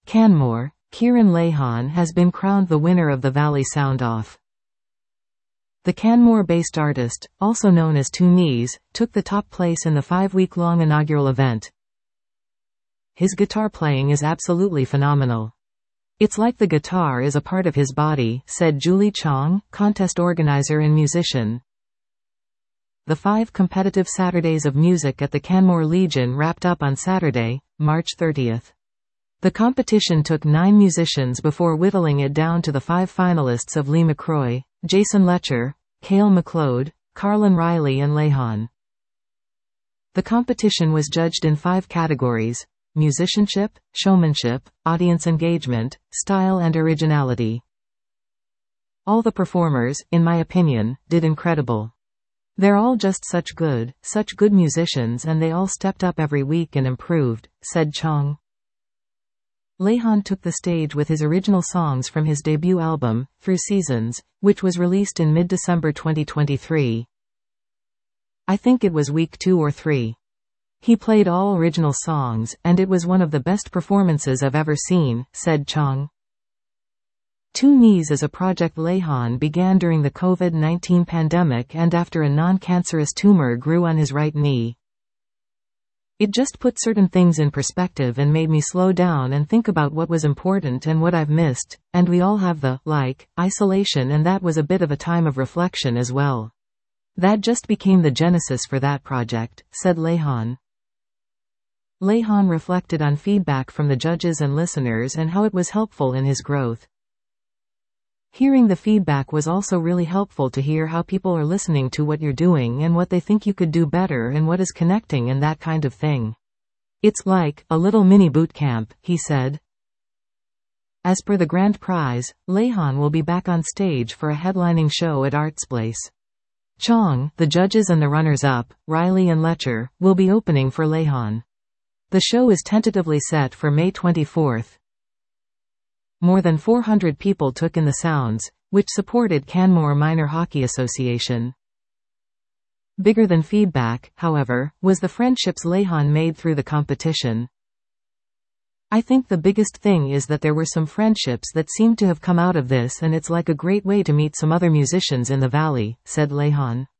Canmore, Kieran Lahan has been crowned the winner of the Valley Sound-Off. The Canmore-based artist, also known as Two Knees, took the top place in the 5-week-long inaugural event. His guitar playing is absolutely phenomenal. It's like the guitar is a part of his body, said Julie Chong, contest organizer and musician. The 5 competitive Saturdays of music at the Canmore Legion wrapped up on Saturday, March 30th. The competition took 9 musicians before whittling it down to the 5 finalists of Lee McCroy, Jason Letcher, Cale McLeod, Carlin Riley and Lahan. The competition was judged in 5 categories: musicianship, showmanship, audience engagement, style and originality. All the performers, in my opinion, did incredible. They're all just such good musicians, and they all stepped up every week and improved, said Chong. Lahan took the stage with his original songs from his debut album, Through Seasons, which was released in mid-December 2023. I think it was week 2 or 3. He played all original songs, and it was one of the best performances I've ever seen, said Chong. Two Knees is a project Lahan began during the COVID-19 pandemic and after a non-cancerous tumor grew on his right knee. It just put certain things in perspective and made me slow down and think about what was important and what I've missed, and we all have the, isolation, and that was a bit of a time of reflection as well. That just became the genesis for that project, said Lahan. Lahan reflected on feedback from the judges and listeners and how it was helpful in his growth. Hearing the feedback was also really helpful to hear how people are listening to what you're doing and what they think you could do better and what is connecting and that kind of thing. It's like a little mini boot camp, he said. As per the grand prize, Lahan will be back on stage for a headlining show at Artsplace. Chong, the judges and the runners-up, Riley and Letcher, will be opening for Lahan. The show is tentatively set for May 24th. More than 400 people took in the sounds, which supported Canmore Minor Hockey Association. Bigger than feedback, however, was the friendships Lahan made through the competition. I think the biggest thing is that there were some friendships that seemed to have come out of this, and it's like a great way to meet some other musicians in the Valley, said Lahan.